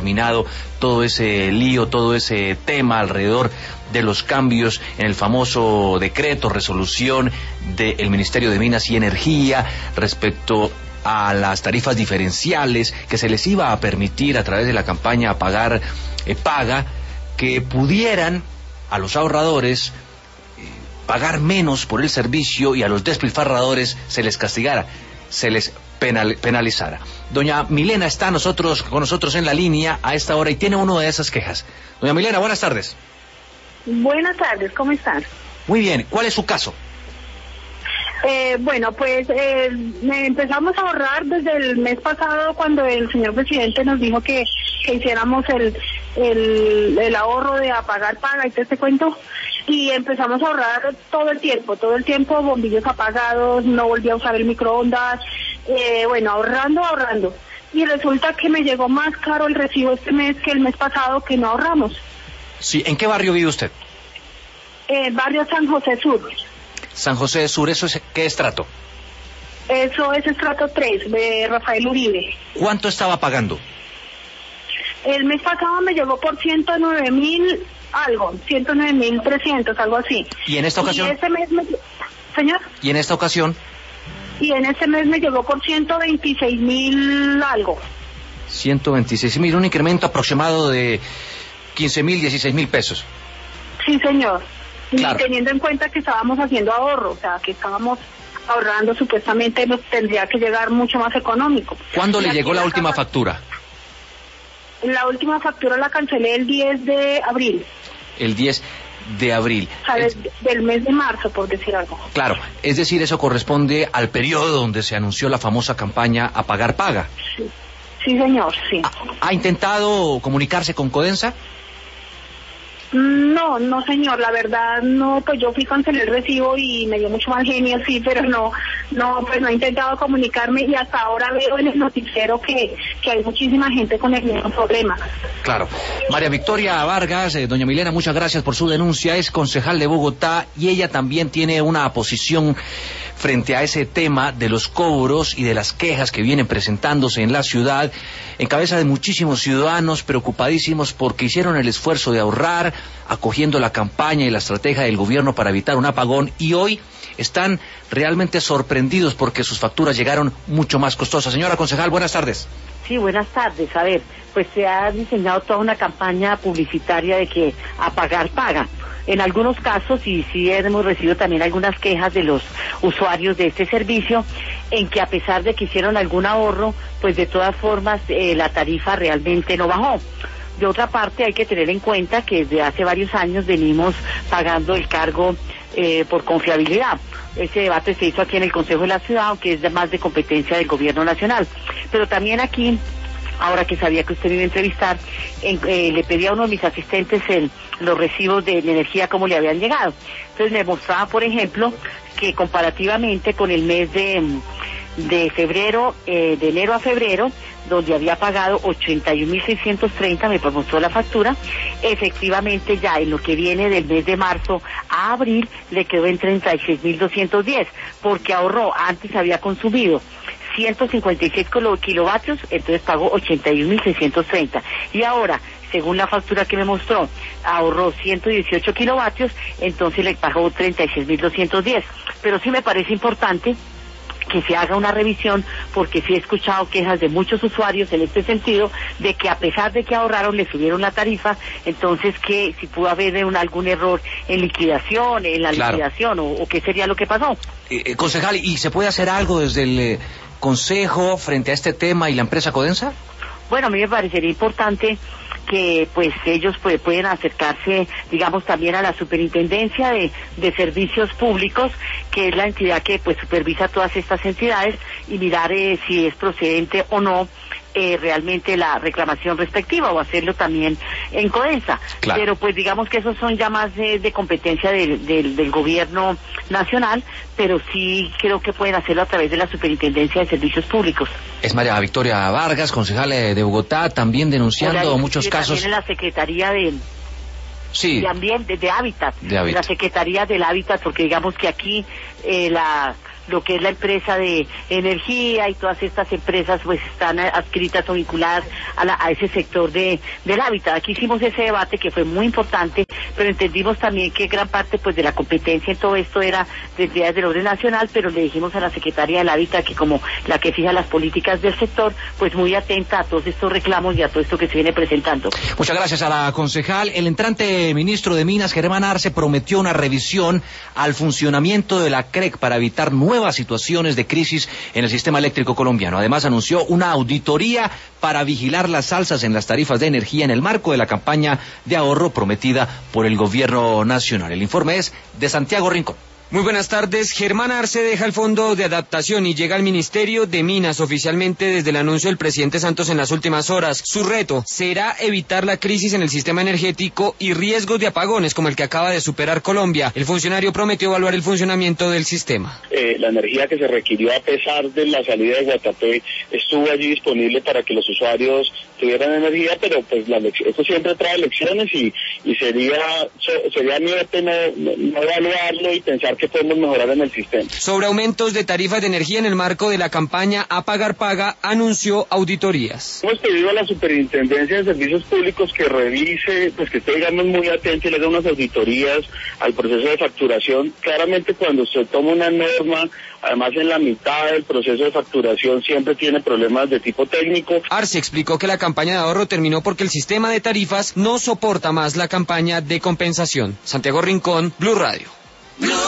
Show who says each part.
Speaker 1: terminado todo ese lío, todo ese tema alrededor de los cambios en el famoso decreto, resolución del Ministerio de Minas y Energía respecto a las tarifas diferenciales que se les iba a permitir a través de la campaña pagar paga, que pudieran a los ahorradores pagar menos por el servicio y a los despilfarradores se les castigara, se les penalizara. Doña Milena está con nosotros en la línea a esta hora y tiene una de esas quejas. Doña Milena, buenas tardes.
Speaker 2: Buenas tardes, ¿cómo están?
Speaker 1: Muy bien, ¿cuál es su caso?
Speaker 2: Bueno, pues empezamos a ahorrar desde el mes pasado cuando el señor presidente nos dijo que hiciéramos el ahorro de apagar paga y todo este cuento, y empezamos a ahorrar todo el tiempo, bombillos apagados, no volví a usar el microondas, bueno, ahorrando, y resulta que me llegó más caro el recibo este mes que el mes pasado, que no ahorramos.
Speaker 1: Sí, ¿en qué barrio vive usted?
Speaker 2: Barrio San José Sur.
Speaker 1: San José Sur, ¿eso es qué estrato?
Speaker 2: Eso es estrato 3, de Rafael Uribe.
Speaker 1: ¿Cuánto estaba pagando?
Speaker 2: El mes pasado me llegó por 109.000 algo, 109.300, algo así.
Speaker 1: ¿Y en esta ocasión?
Speaker 2: Y este mes ¿Señor?
Speaker 1: ¿Y en esta ocasión?
Speaker 2: Y en este mes me llegó por 126.000 algo.
Speaker 1: 126.000, un incremento aproximado de 15.000, 16.000 pesos.
Speaker 2: Sí, señor.
Speaker 1: Claro.
Speaker 2: Y teniendo en cuenta que estábamos haciendo ahorro, o sea, que estábamos ahorrando, supuestamente nos tendría que llegar mucho más económico.
Speaker 1: ¿Cuándo le llegó la última factura?
Speaker 2: La última factura la cancelé el 10 de abril.
Speaker 1: El 10 de abril.
Speaker 2: O sea, del mes de marzo, por decir algo.
Speaker 1: Claro, es decir, eso corresponde al periodo donde se anunció la famosa campaña a pagar paga.
Speaker 2: Sí, señor, sí.
Speaker 1: ¿Ha intentado comunicarse con Codensa?
Speaker 2: No, señor, la verdad no, pues yo cancelé el recibo y me dio mucho mal genio, sí, pero pues no he intentado comunicarme y hasta ahora veo en el noticiero que hay muchísima gente con el mismo problema.
Speaker 1: Claro. María Victoria Vargas, doña Milena, muchas gracias por su denuncia, es concejal de Bogotá y ella también tiene una posición frente a ese tema de los cobros y de las quejas que vienen presentándose en la ciudad, en cabeza de muchísimos ciudadanos preocupadísimos porque hicieron el esfuerzo de ahorrar, acogiendo la campaña y la estrategia del gobierno para evitar un apagón, y hoy están realmente sorprendidos porque sus facturas llegaron mucho más costosas. Señora concejal, buenas tardes.
Speaker 3: Sí, buenas tardes. A ver, pues se ha diseñado toda una campaña publicitaria de que a pagar paga. En algunos casos, y sí hemos recibido también algunas quejas de los usuarios de este servicio, en que a pesar de que hicieron algún ahorro, pues de todas formas la tarifa realmente no bajó. De otra parte, hay que tener en cuenta que desde hace varios años venimos pagando el cargo por confiabilidad. Ese debate se hizo aquí en el Consejo de la Ciudad, aunque es más de competencia del Gobierno Nacional. Pero también aquí, ahora que sabía que usted me iba a entrevistar, le pedí a uno de mis asistentes los recibos de energía, cómo le habían llegado. Entonces me mostraba, por ejemplo, que comparativamente con el mes de febrero, de enero a febrero, donde había pagado 81.630, me mostró la factura, efectivamente ya en lo que viene del mes de marzo a abril le quedó en 36.210, porque ahorró, antes había consumido 156 kilovatios, entonces pagó 81.630, y ahora, según la factura que me mostró, ahorró 118 kilovatios, entonces le pagó 36.210, pero sí me parece importante que se haga una revisión, porque sí he escuchado quejas de muchos usuarios en este sentido, de que a pesar de que ahorraron, le subieron la tarifa, entonces que si pudo haber algún error en liquidación, en la
Speaker 1: Claro.
Speaker 3: liquidación, o qué sería lo que pasó.
Speaker 1: Concejal, ¿y se puede hacer algo desde el Consejo frente a este tema y la empresa Codensa?
Speaker 3: Bueno, a mí me parecería importante que pues ellos pueden acercarse, digamos, también a la Superintendencia de Servicios Públicos, que es la entidad que pues supervisa todas estas entidades, y mirar si es procedente o no realmente la reclamación respectiva, o hacerlo también en Codensa.
Speaker 1: Claro.
Speaker 3: Pero pues digamos que esos son ya más de competencia del gobierno nacional, pero sí creo que pueden hacerlo a través de la Superintendencia de Servicios Públicos.
Speaker 1: Es María Victoria Vargas, concejal de Bogotá, también denunciando muchos casos.
Speaker 3: También en la Secretaría
Speaker 1: Sí.
Speaker 3: de Ambiente, de Hábitat,
Speaker 1: De Hábitat.
Speaker 3: la Secretaría del Hábitat, porque digamos que aquí lo que es la empresa de energía y todas estas empresas pues están adscritas o vinculadas a ese sector del hábitat. Aquí hicimos ese debate que fue muy importante, pero entendimos también que gran parte pues de la competencia en todo esto era desde el orden nacional, pero le dijimos a la Secretaría del Hábitat que como la que fija las políticas del sector, pues muy atenta a todos estos reclamos y a todo esto que se viene presentando.
Speaker 1: Muchas gracias a la concejal. El entrante ministro de Minas, Germán Arce, prometió una revisión al funcionamiento de la CREC para evitar nuevas situaciones de crisis en el sistema eléctrico colombiano. Además, anunció una auditoría para vigilar las alzas en las tarifas de energía en el marco de la campaña de ahorro prometida por el gobierno nacional. El informe es de Santiago Rincón.
Speaker 4: Muy buenas tardes. Germán Arce deja el Fondo de Adaptación y llega al Ministerio de Minas oficialmente desde el anuncio del presidente Santos en las últimas horas. Su reto será evitar la crisis en el sistema energético y riesgos de apagones como el que acaba de superar Colombia. El funcionario prometió evaluar el funcionamiento del sistema.
Speaker 5: La energía que se requirió a pesar de la salida de Guatapé estuvo allí disponible para que los usuarios tuvieran energía, pero pues esto siempre trae lecciones y sería miope no evaluarlo y pensar que podemos mejorar en el sistema.
Speaker 4: Sobre aumentos de tarifas de energía en el marco de la campaña Apagar Paga, anunció auditorías.
Speaker 5: Hemos pedido a la Superintendencia de Servicios Públicos que revise, pues que esté, digamos, muy atento y le haga unas auditorías al proceso de facturación. Claramente cuando se toma una norma, además en la mitad del proceso de facturación siempre tiene problemas de tipo técnico.
Speaker 4: Arce explicó que la campaña de ahorro terminó porque el sistema de tarifas no soporta más la campaña de compensación. Santiago Rincón, Blue Radio.